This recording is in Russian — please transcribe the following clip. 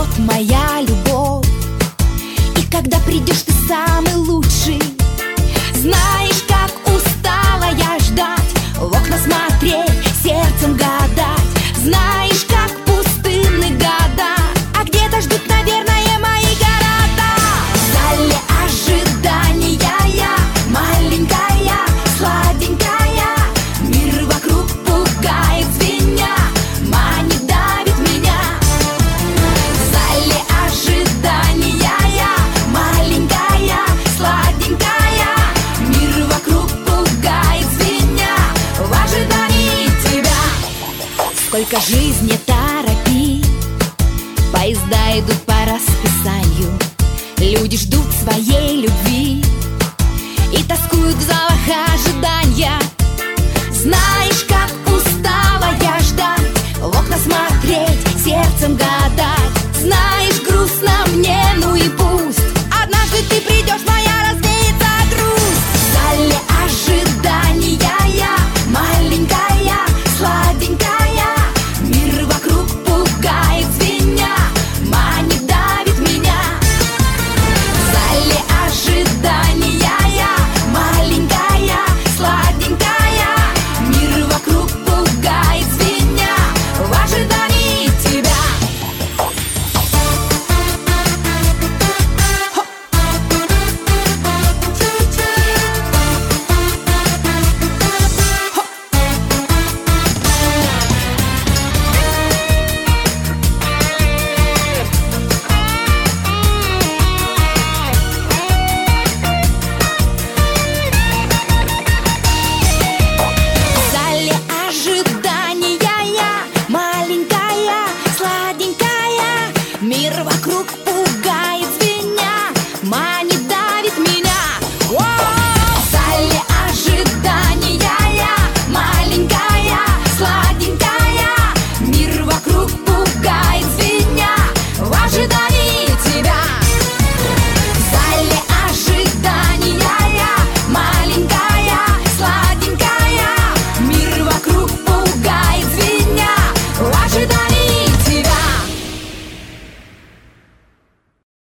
ждет моя любовь. И когда придешь, ты самый лучший. Знаешь, как устала я ждать, в окна смотреть, сердцем гадать. Знаешь, как пустынны года, а где-то ждут, наверное, мои города. В зале ожидания я, маленькая, сладенькая. Мир вокруг пугает, звеня, манит, давит меня. В зале ожидания я, маленькая, сладенькая. Мир вокруг пугает, звеня, в ожидании тебя. Сколько жизни торопи, поезда идут по расписанию. Люди ждут своей любви и тоскуют в залах ожидания. Знаешь, как устала я ждать, в окна смотреть, сердцем гадать.